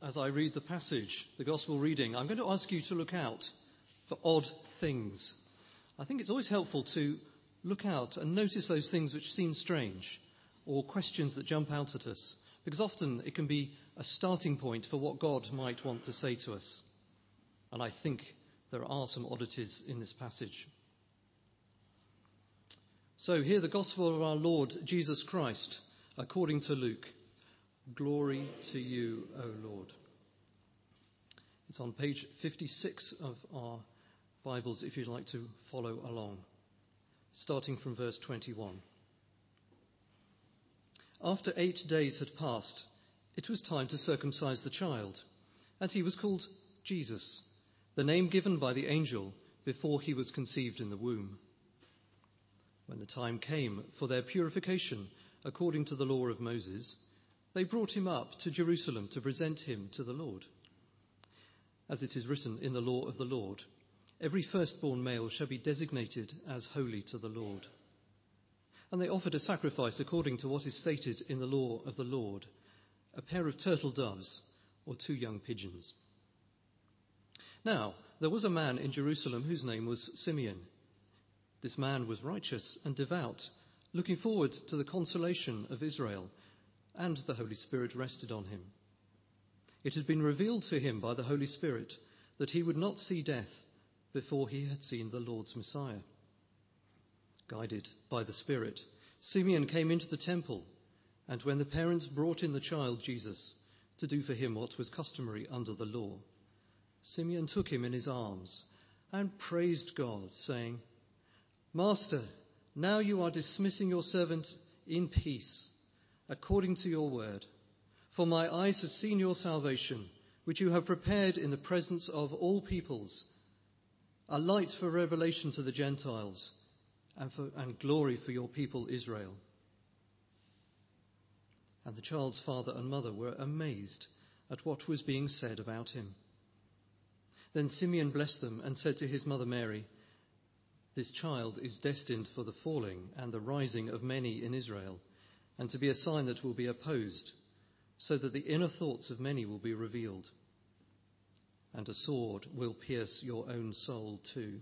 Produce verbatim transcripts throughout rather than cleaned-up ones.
as I read the passage, the gospel reading, I'm going to ask you to look out for odd things. I think it's always helpful to look out and notice those things which seem strange or questions that jump out at us, because often it can be a starting point for what God might want to say to us. And I think there are some oddities in this passage. So hear the gospel of our Lord Jesus Christ according to Luke. Glory to you, O Lord. It's on page fifty-six of our Bibles if you'd like to follow along, starting from verse twenty-one. After eight days had passed, it was time to circumcise the child, and he was called Jesus, the name given by the angel before he was conceived in the womb. When the time came for their purification according to the law of Moses, they brought him up to Jerusalem to present him to the Lord. As it is written in the law of the Lord, every firstborn male shall be designated as holy to the Lord. And they offered a sacrifice according to what is stated in the law of the Lord, a pair of turtle doves or two young pigeons. Now, there was a man in Jerusalem whose name was Simeon. This man was righteous and devout, looking forward to the consolation of Israel, and the Holy Spirit rested on him. It had been revealed to him by the Holy Spirit that he would not see death before he had seen the Lord's Messiah. Guided by the Spirit, Simeon came into the temple, and when the parents brought in the child Jesus to do for him what was customary under the law, Simeon took him in his arms and praised God, saying, "Master, now you are dismissing your servant in peace, according to your word. For my eyes have seen your salvation, which you have prepared in the presence of all peoples, a light for revelation to the Gentiles and, for, and glory for your people Israel." And the child's father and mother were amazed at what was being said about him. Then Simeon blessed them and said to his mother Mary, "This child is destined for the falling and the rising of many in Israel, and to be a sign that will be opposed, so that the inner thoughts of many will be revealed. And a sword will pierce your own soul too."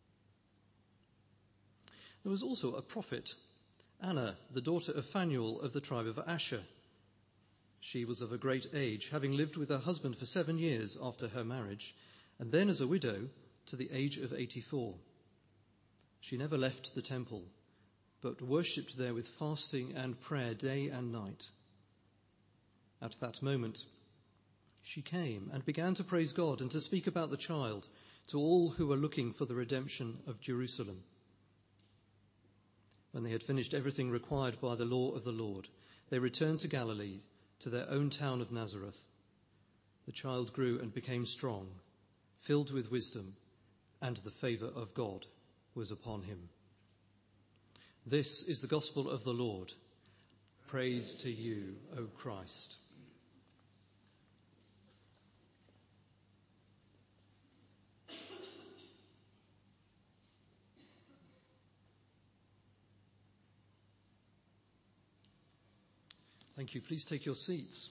There was also a prophet, Anna, the daughter of Phanuel of the tribe of Asher. She was of a great age, having lived with her husband for seven years after her marriage, and then as a widow to the age of eighty-four. She never left the temple, but worshipped there with fasting and prayer day and night. At that moment, she came and began to praise God and to speak about the child to all who were looking for the redemption of Jerusalem. When they had finished everything required by the law of the Lord, they returned to Galilee, to their own town of Nazareth. The child grew and became strong, filled with wisdom, and the favor of God was upon him. This is the gospel of the Lord. Praise to you, O Christ. Thank you. Please take your seats.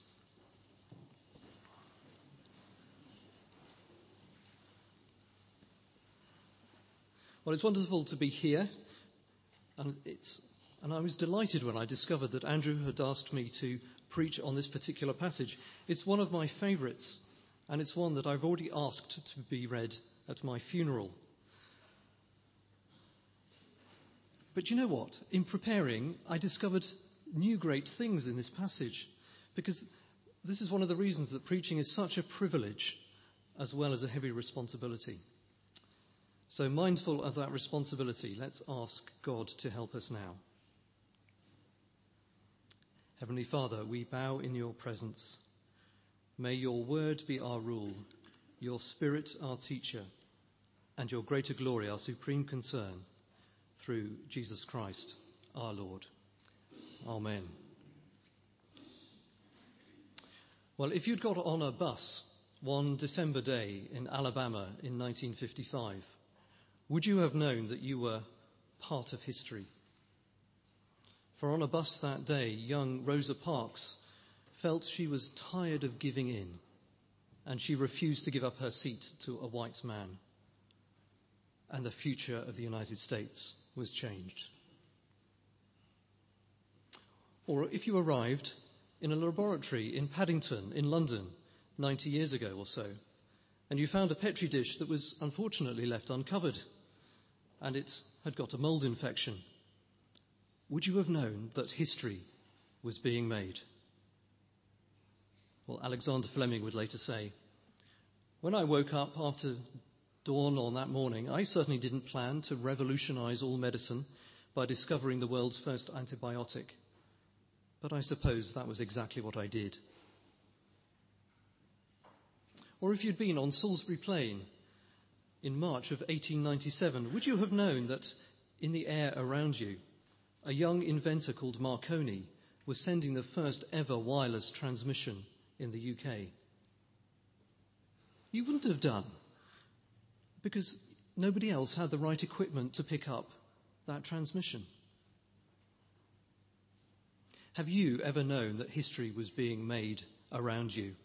Well, it's wonderful to be here, and it's and I was delighted when I discovered that Andrew had asked me to preach on this particular passage. It's one of my favourites, and it's one that I've already asked to be read at my funeral. But you know what? In preparing, I discovered new great things in this passage, because this is one of the reasons that preaching is such a privilege as well as a heavy responsibility. So mindful of that responsibility, let's ask God to help us now. Heavenly Father, we bow in your presence. May your word be our rule, your spirit our teacher, and your greater glory our supreme concern, through Jesus Christ our Lord. Amen. Well, if you'd got on a bus one December day in Alabama in nineteen fifty-five, would you have known that you were part of history? For on a bus that day, young Rosa Parks felt she was tired of giving in. and she refused to give up her seat to a white man. And the future of the United States was changed. Or if you arrived in a laboratory in Paddington, in London, ninety years ago or so, and you found a Petri dish that was unfortunately left uncovered, and it had got a mould infection, would you have known that history was being made? Well, Alexander Fleming would later say, "When I woke up after dawn on that morning, I certainly didn't plan to revolutionize all medicine by discovering the world's first antibiotic. But I suppose that was exactly what I did." Or if you'd been on Salisbury Plain in March of eighteen ninety-seven, would you have known that in the air around you, a young inventor called Marconi was sending the first ever wireless transmission in the U K? You wouldn't have done, because nobody else had the right equipment to pick up that transmission. Have you ever known that history was being made around you?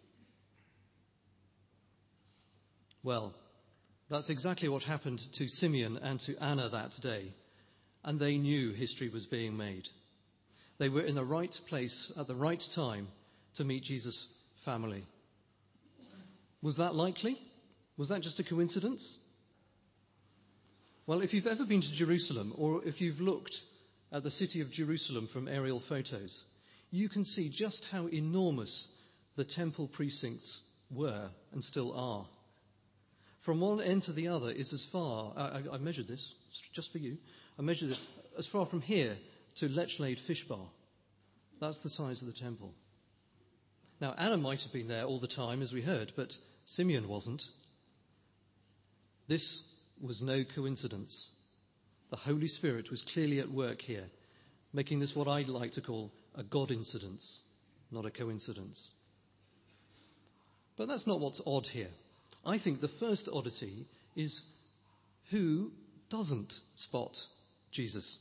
Well, that's exactly what happened to Simeon and to Anna that day, and they knew history was being made. They were in the right place at the right time to meet Jesus' family. Was that likely? Was that just a coincidence? Well, if you've ever been to Jerusalem, or if you've looked at the city of Jerusalem from aerial photos, you can see just how enormous the temple precincts were and still are. From one end to the other is as far, I, I measured this just for you, I measured it as far from here to Lechlade Fish Bar. That's the size of the temple. Now, Anna might have been there all the time, as we heard, but Simeon wasn't. This was no coincidence. The Holy Spirit was clearly at work here, making this what I like to call a God incidence, not a coincidence. But that's not what's odd here. I think the first oddity is who doesn't spot Jesus.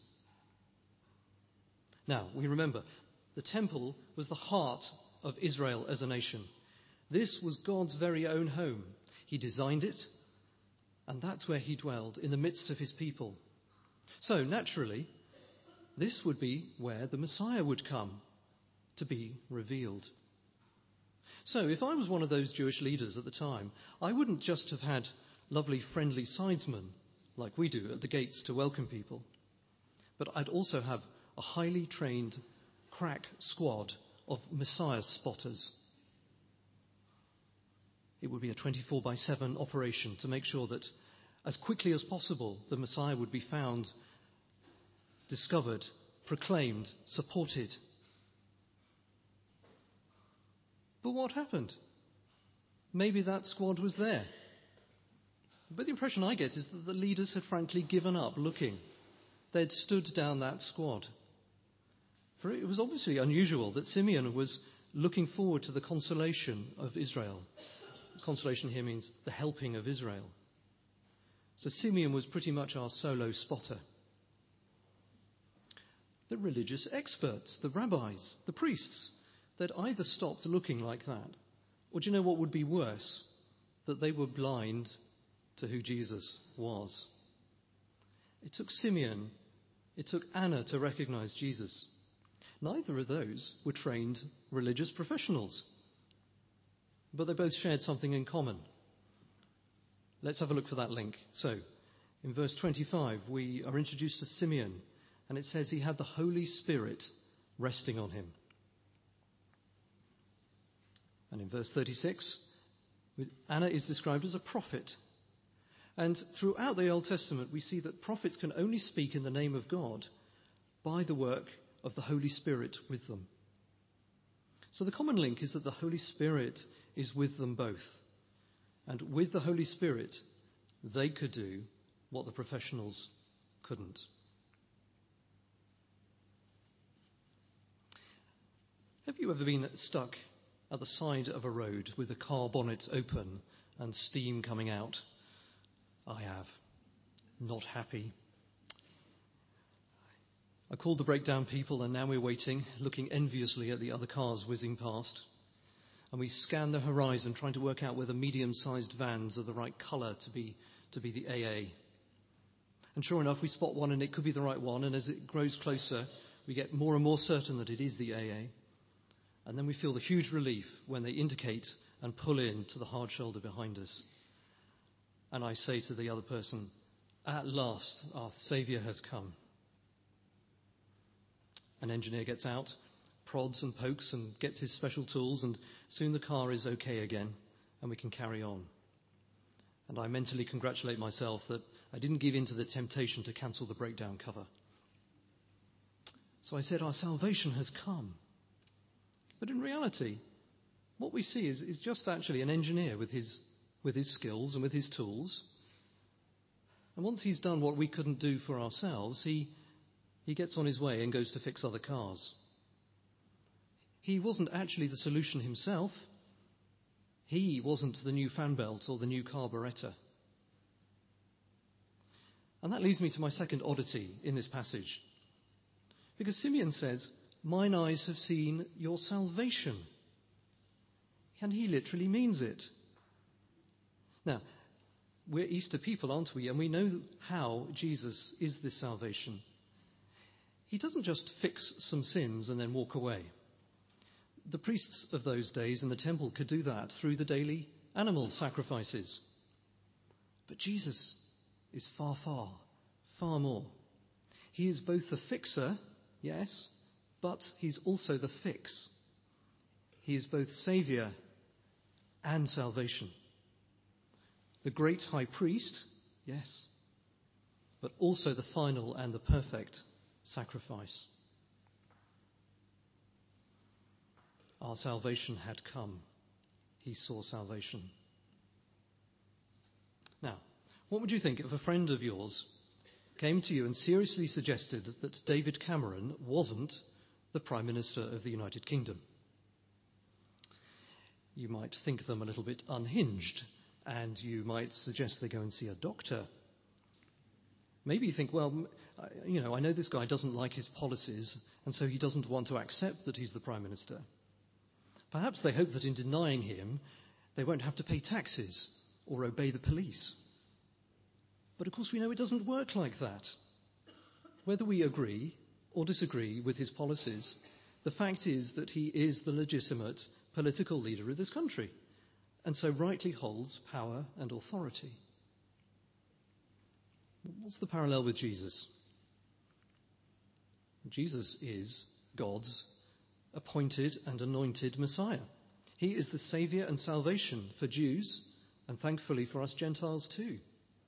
Now, we remember, the temple was the heart of Israel as a nation. This was God's very own home. He designed it, and that's where he dwelled, in the midst of his people. So, naturally, this would be where the Messiah would come to be revealed. So, if I was one of those Jewish leaders at the time, I wouldn't just have had lovely, friendly sidesmen, like we do at the gates to welcome people, but I'd also have a highly trained crack squad of Messiah spotters. It would be a twenty-four by seven operation to make sure that as quickly as possible the Messiah would be found, discovered, proclaimed, supported. But what happened? Maybe that squad was there. But the impression I get is that the leaders had frankly given up looking. They'd stood down that squad. For it was obviously unusual that Simeon was looking forward to the consolation of Israel. Consolation here means the helping of Israel. So Simeon was pretty much our solo spotter. The religious experts, the rabbis, the priests, they'd either stopped looking like that, or do you know what would be worse? That they were blind to who Jesus was. It took Simeon, it took Anna to recognize Jesus. Neither of those were trained religious professionals, but they both shared something in common. Let's have a look for that link. So, in verse twenty-five, we are introduced to Simeon, and it says he had the Holy Spirit resting on him. And in verse thirty-six, Anna is described as a prophet. And throughout the Old Testament, we see that prophets can only speak in the name of God by the work of the Holy Spirit with them. So the common link is that the Holy Spirit is with them both. And with the Holy Spirit, they could do what the professionals couldn't. Have you ever been stuck at the side of a road with the car bonnet open and steam coming out? I have. Not happy. I called the breakdown people, and now we're waiting, looking enviously at the other cars whizzing past. and we scan the horizon trying to work out whether medium-sized vans are the right colour to be, to be the A A. And sure enough, we spot one and it could be the right one, and as it grows closer, we get more and more certain that it is the A A. And then we feel the huge relief when they indicate and pull in to the hard shoulder behind us. And I say to the other person, at last, our Saviour has come. An engineer gets out, prods and pokes and gets his special tools, and soon the car is okay again and we can carry on. And I mentally congratulate myself that I didn't give in to the temptation to cancel the breakdown cover. So I said, our salvation has come. But in reality, what we see is, is just actually an engineer with his, with his skills and with his tools. And once he's done what we couldn't do for ourselves, he, he gets on his way and goes to fix other cars. He wasn't actually the solution himself. He wasn't the new fan belt or the new carburettor. And that leads me to my second oddity in this passage. Because Simeon says, mine eyes have seen your salvation. And he literally means it. Now, we're Easter people, aren't we? And we know how Jesus is this salvation. He doesn't just fix some sins and then walk away. The priests of those days in the temple could do that through the daily animal sacrifices. But Jesus is far, far, far more. He is both the fixer, yes, but he's also the fix. He is both Saviour and salvation. The great high priest, yes, but also the final and the perfect sacrifice. Our salvation had come. He saw salvation. Now, what would you think if a friend of yours came to you and seriously suggested that David Cameron wasn't the Prime Minister of the United Kingdom? You might think them a little bit unhinged, and you might suggest they go and see a doctor. Maybe you think, well, you know, I know this guy doesn't like his policies, and so he doesn't want to accept that he's the Prime Minister. Perhaps they hope that in denying him, they won't have to pay taxes or obey the police. But of course we know it doesn't work like that. Whether we agree or disagree with his policies, the fact is that he is the legitimate political leader of this country, and so rightly holds power and authority. What's the parallel with Jesus? Jesus is God's appointed and anointed Messiah. He is the Saviour and salvation for Jews, and thankfully for us Gentiles too.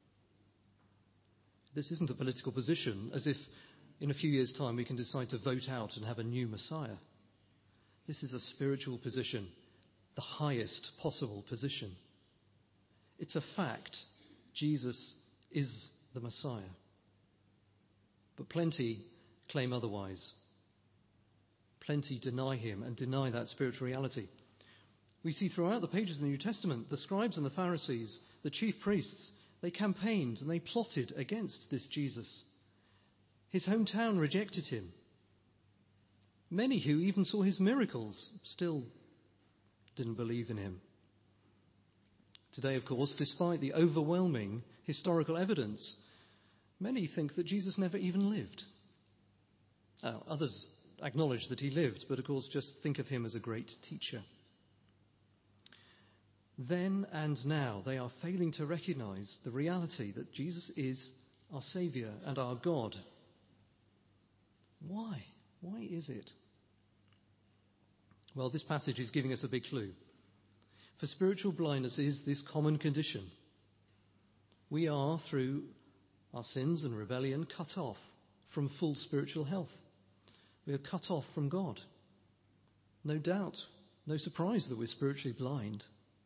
This isn't a political position, as if in a few years' time we can decide to vote out and have a new Messiah. This is a spiritual position, the highest possible position. It's a fact. Jesus is the Messiah. But plenty claim otherwise. Plenty deny him and deny that spiritual reality. We see throughout the pages of the New Testament, the scribes and the Pharisees, the chief priests, they campaigned and they plotted against this Jesus. His hometown rejected him. Many who even saw his miracles still didn't believe in him. Today, of course, despite the overwhelming historical evidence, many think that Jesus never even lived. Now, others acknowledge that he lived, but of course just think of him as a great teacher. Then and now they are failing to recognize the reality that Jesus is our Saviour and our God. Why? Why is it? Well, this passage is giving us a big clue. For spiritual blindness is this common condition. We are, through our sins and rebellion, cut off from full spiritual health. We are cut off from God. No doubt, no surprise that we're spiritually blind.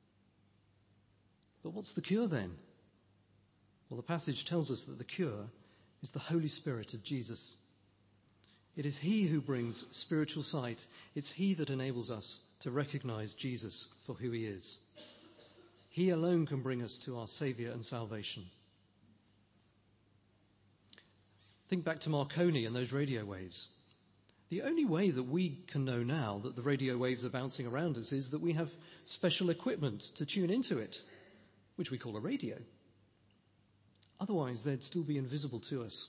But what's the cure then? Well, the passage tells us that the cure is the Holy Spirit of Jesus. It is he who brings spiritual sight. It's he that enables us to recognize Jesus for who he is. He alone can bring us to our Saviour and salvation. Think back to Marconi and those radio waves. The only way that we can know now that the radio waves are bouncing around us is that we have special equipment to tune into it, which we call a radio. Otherwise, they'd still be invisible to us.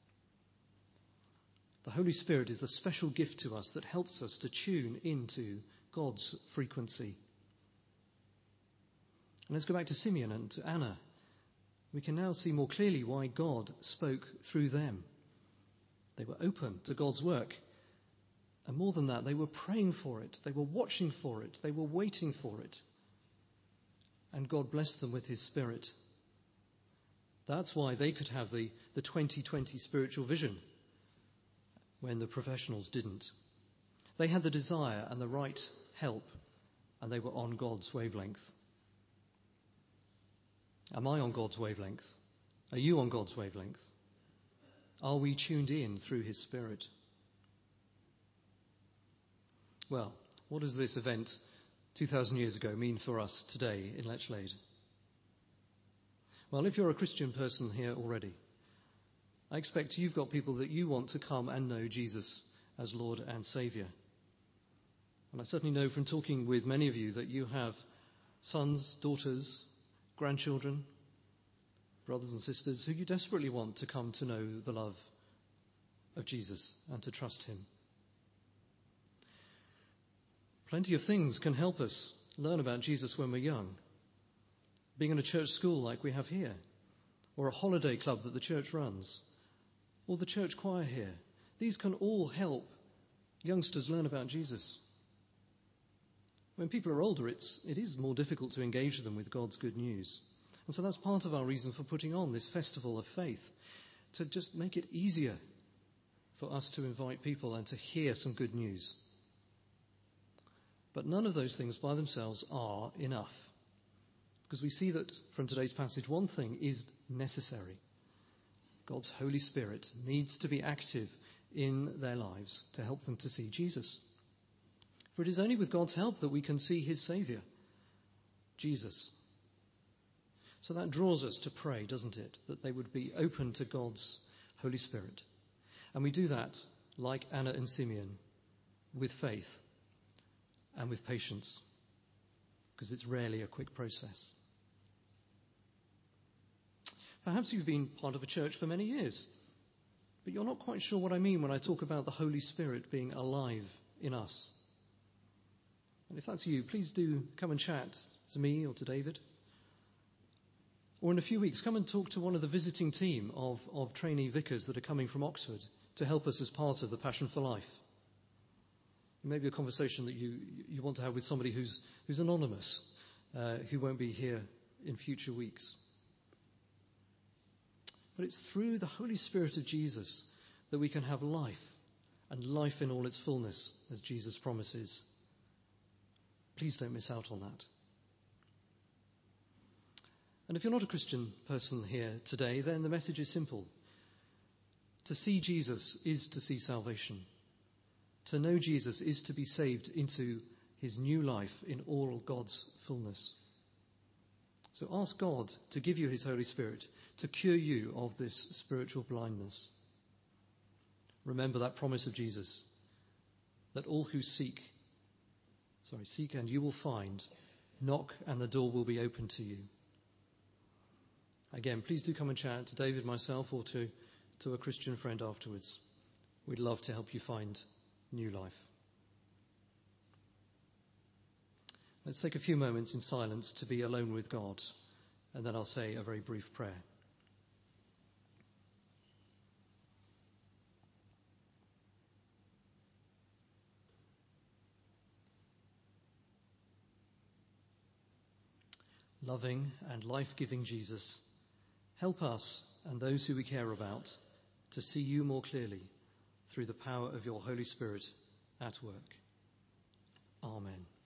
The Holy Spirit is the special gift to us that helps us to tune into God's frequency. And let's go back to Simeon and to Anna. We can now see more clearly why God spoke through them. They were open to God's work. And more than that, they were praying for it. They were watching for it. They were waiting for it. And God blessed them with his Spirit. That's why they could have the, the twenty twenty spiritual vision when the professionals didn't. They had the desire and the right help, and they were on God's wavelength. Am I on God's wavelength? Are you on God's wavelength? Are we tuned in through his Spirit? Well, what does this event two thousand years ago mean for us today in Lechlade? Well, if you're a Christian person here already, I expect you've got people that you want to come and know Jesus as Lord and Saviour. And I certainly know from talking with many of you that you have sons, daughters, grandchildren, brothers and sisters who you desperately want to come to know the love of Jesus and to trust him. Plenty of things can help us learn about Jesus when we're young. Being in a church school like we have here, or a holiday club that the church runs, or the church choir here. These can all help youngsters learn about Jesus. When people are older, it's, it is more difficult to engage them with God's good news. And so that's part of our reason for putting on this festival of faith, to just make it easier for us to invite people and to hear some good news. But none of those things by themselves are enough. Because we see that from today's passage, one thing is necessary. God's Holy Spirit needs to be active in their lives to help them to see Jesus. For it is only with God's help that we can see his Saviour, Jesus. So that draws us to pray, doesn't it? That they would be open to God's Holy Spirit. And we do that, like Anna and Simeon, with faith and with patience, because it's rarely a quick process. Perhaps you've been part of a church for many years, but you're not quite sure what I mean when I talk about the Holy Spirit being alive in us. And if that's you, please do come and chat to me or to David. Or in a few weeks, come and talk to one of the visiting team of, of trainee vicars that are coming from Oxford to help us as part of the Passion for Life. It may be a conversation that you, you want to have with somebody who's, who's anonymous, uh, who won't be here in future weeks. But it's through the Holy Spirit of Jesus that we can have life, and life in all its fullness, as Jesus promises. Please don't miss out on that. And if you're not a Christian person here today, then the message is simple. To see Jesus is to see salvation. To know Jesus is to be saved into his new life in all God's fullness. So ask God to give you his Holy Spirit to cure you of this spiritual blindness. Remember that promise of Jesus, that all who seek, sorry, seek and you will find, knock and the door will be open to you. Again, please do come and chat to David, myself, or to, to a Christian friend afterwards. We'd love to help you find new life. Let's take a few moments in silence to be alone with God, and then I'll say a very brief prayer. Loving and life-giving Jesus, help us and those who we care about to see you more clearly through the power of your Holy Spirit at work. Amen.